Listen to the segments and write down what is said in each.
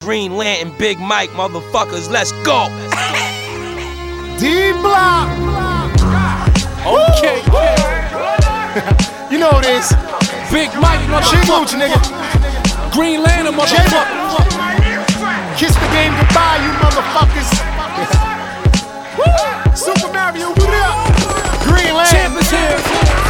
Green Lantern, Big Mike, motherfuckers, let's go. D-Block. Okay. You know it is. Big Mike, Chigooch, nigga. Green Lantern, motherfucker. Kiss the game goodbye, you motherfuckers. Super Mario, what up? Green Lantern. Champ is here.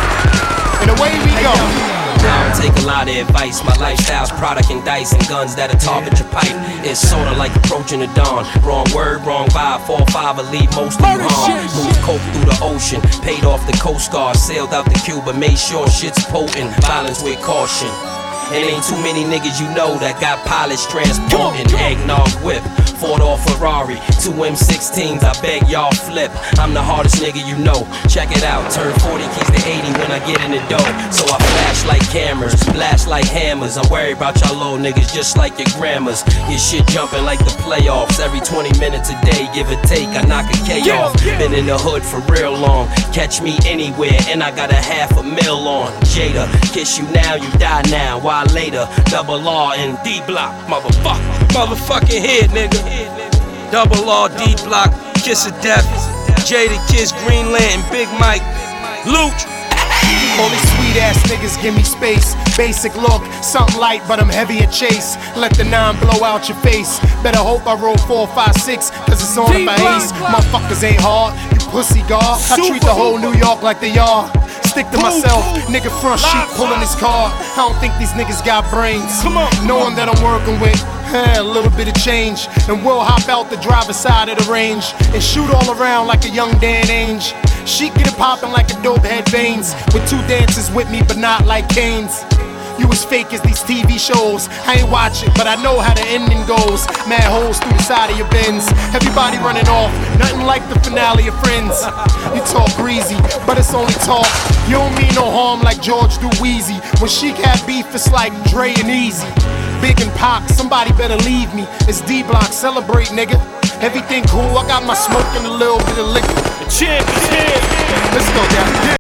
And away we go. I don't take a lot of advice. My lifestyle's product and dice and guns that'll target your pipe. It's sorta like approaching the dawn. Wrong word, wrong vibe. 4-5 will leave most of you harm. Moved coke through the ocean, paid off the Coast Guard, sailed out to Cuba, made sure shit's potent. Violence with caution. And ain't too many niggas you know that got pilots transporting. Eggnog whip, 4-door Ferrari, 2 M16s, I beg y'all flip. I'm the hardest nigga you know, check it out. Turn 40 keys to 80 when I get in the door. So I flash like cameras, blast like hammers. I'm worried about y'all little niggas just like your grandmas. Your shit jumping like the playoffs. Every 20 minutes a day, give or take, I knock a K off. Been in the hood for real long, catch me anywhere, and I got a $500,000 on. Jada, kiss you now, you die now. Why later? Double R and D-Block, motherfucking head, nigga. Double R, D-Block, Kiss of Death, Jada Kiss, Green Lantern, Big Mike, Luch. All these sweet ass niggas give me space. Basic look, something light, but I'm heavy at chase. Let the 9 blow out your face. Better hope I roll 4, 5, 6, cause it's on my ace. Motherfuckers ain't hard, you pussy guard. I treat the whole New York like they are. Stick to myself, nigga front sheet pulling his car. I don't think these niggas got brains. Knowing that I'm working with a little bit of change, and we'll hop out the driver's side of the range and shoot all around like a young Dan Ainge. She get it poppin' like a dope head veins, with 2 dancers with me but not like Canes. You as fake as these TV shows. I ain't watching, but I know how the ending goes. Mad holes through the side of your Benz. Everybody running off, nothing like the finale of Friends. You talk greasy, but it's only talk. You don't mean no harm like George do Wheezy. When Sheik had beef, it's like Dre and Easy. Big and Pac, somebody better leave me. It's D-Block, celebrate, nigga. Everything cool, I got my smoke and a little bit of liquor. The champ is here. Let's go down.